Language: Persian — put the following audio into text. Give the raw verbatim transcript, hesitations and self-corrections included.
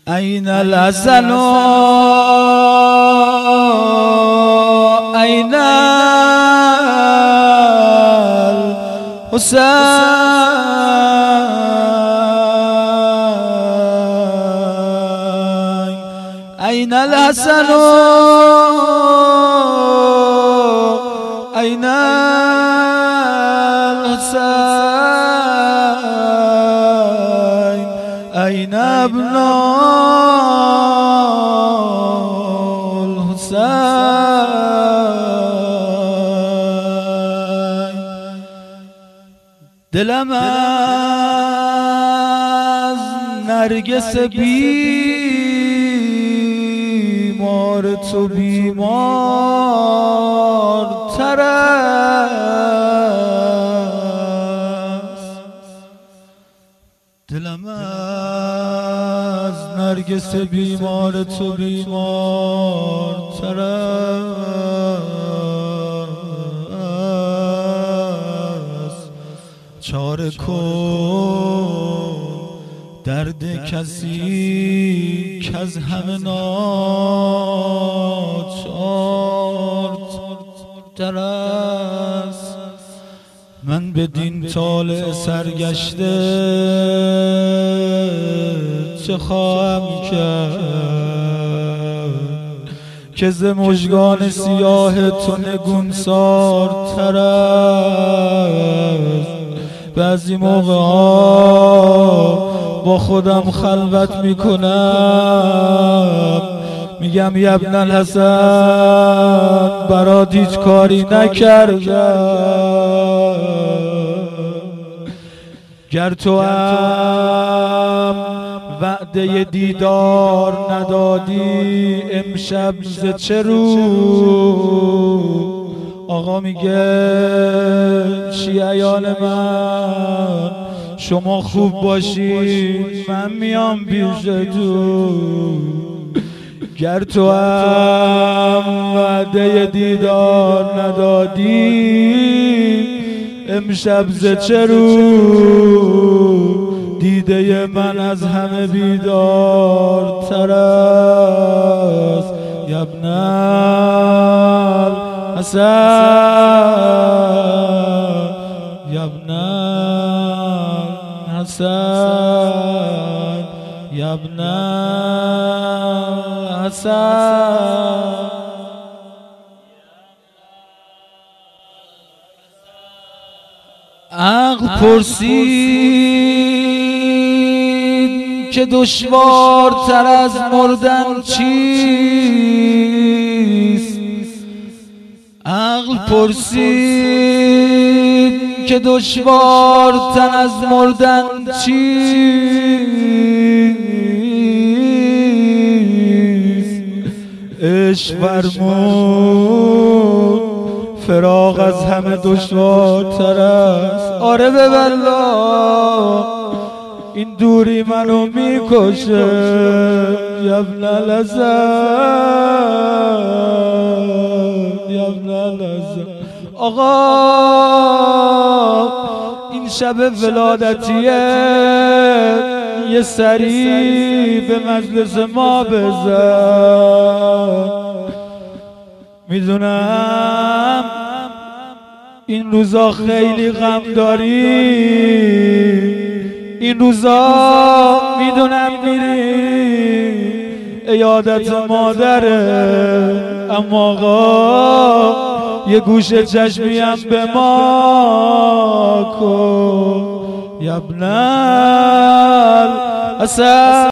أين الحسن أين الحسين أين الحسن أين الحسين أين ابناء الحسين دلم از نرگس بیمار تو بیمار تر است دلم از نرگس بیمار تو بیمار تر است چاره کن درد کسی که از همه ناچار تر است من بدین طالع سرگشته چه خواهم کرد که ز مژگان سیاه تو نگونسار تر است بعضی موقع ها با خودم خلوت میکنم میگم ابن الحسن برات هیچ کاری نکردم گر تو هم وعده دیدار ندادی امشب ز چه رو آقا میگه شیعیان من شما خوب باشید من میام پیش تو گر تو هم وعده دیدار ندادی امشب ز چه رو دیده من از همه بیدار تر است ابن الحسن ابن الحسن ابن الحسن عقل پرسید که دشوارتر از مردن چیست عقل پرسید که دشوارتر از مردن چیست عشق فرمود فراق از همه دشوارتر است آره به والله این دوری منو میکشه ابن الحسن ابن الحسن آقا این شب ولادتیه یه سری به مجلس ما بزن میدونم این روزا خیلی غم داری این روزا میدونم میری عیادت مادره اما آقا یه گوشه چشمی هم به ما کن ابن الحسن